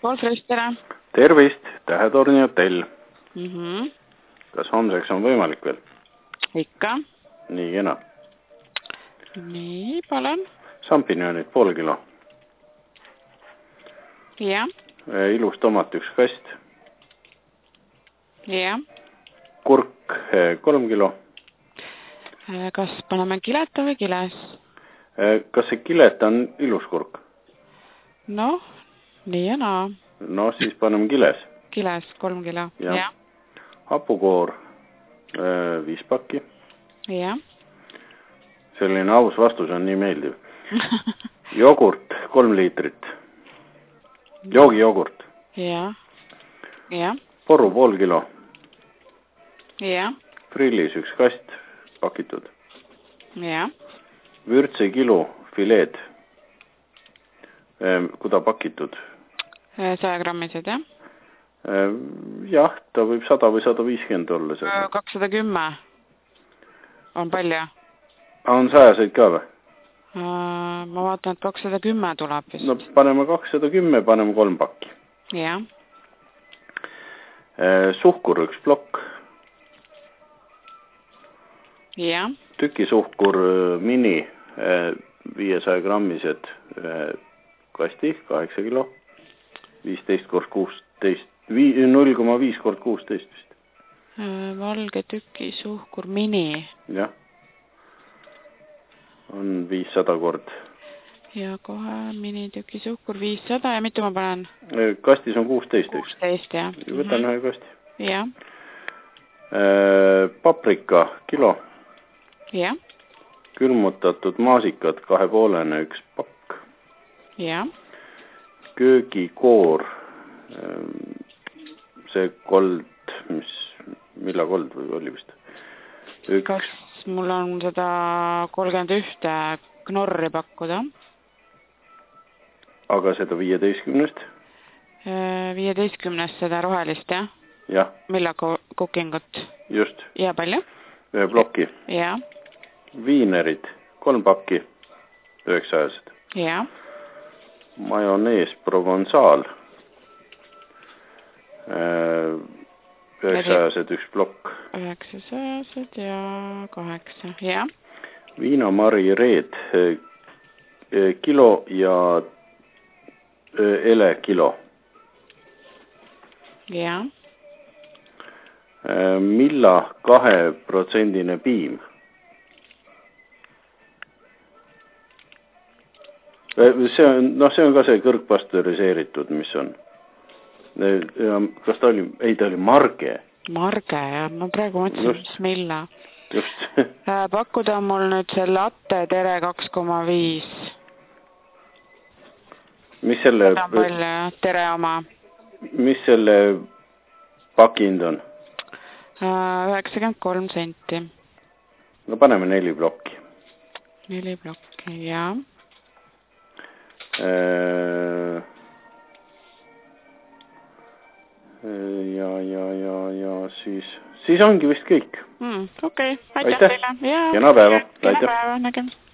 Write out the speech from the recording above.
Wolfrist, tere. Tervist, Tähetorni hotell. Kas homseks on võimalik veel? Ikka. Nii kena. Nii, palun. Sampinjonid pool kilo. Ja. Ilus tomat 1 kast. Ja. Kurk 3 kilo. Kas paneme kileta või kiles? Kas see kileta on ilus kurk? No, nii ja naa. No siis paneme kiles. Kiles 3 kilo. Ja. Hapukoor 5 pakki. Ja. Selline aus vastus on nii meeldiv. Jogurt 3 liitrit. Joogijogurt. Ja. Ja. Porru pool kilo. Ja. Frillis 1 kast pakitud. Ja. Vürtse kilo fileed. Kuda pakitud? 100 grammised, jah? Jah, ta võib 100 või 150 olla. 210 on palju. On 100-seid ka või? Ma vaatan, et 210 tuleb vist. No paneme 210, paneme 3 pakki. Jah. Suhkur 1 plokk. Jah. Tükisuhkur mini 500 grammised kasti, 8 kilo. 15 kord 16, 0,5 kord 16 vist. Valge tükisuhkur mini. Jah. On 500 kord. Ja kohe mini tükisuhkur 500 ja mitu ma panen? Kastis on 16, eks? 16, jah. Võtan ühe kasti. Jah. Paprika kilo. Jah. Külmutatud maasikad 2,5 1 pakk. Jah. Köögikoor, see kold, milla kold või oli vist? Kas mul on seda 31 knorri pakkuda? Aga seda 15-st? 15 seda rohelist, jah? Jah. Milla cookingut? Just. Ja palju? 1 plokki. Ja. Viinerid 3 pakki, 900-sed. Ja. Majonees Provençal 900-sed 1 plokk. 900-sed ja 8, ja. Viinamari reed kilo ja ele kilo. Ja. Milla 2% piim. See on ka see kõrgpastöriseeritud, mis on. Kas ta oli? Ei, ta oli marge. Marge, jah. Ma praegu mõtlesin, mis milla. Just. Pakkuda mul nüüd see latte tere 2,5. Mis selle... Seda on palju, tere oma. Mis selle pakind on? 93 senti. No paneme 4 plokki. 4 plokki, jah. Ja siis ongi vist kõik. Okei, aitäh teile. Kena päeva. Kena päeva, nägemus.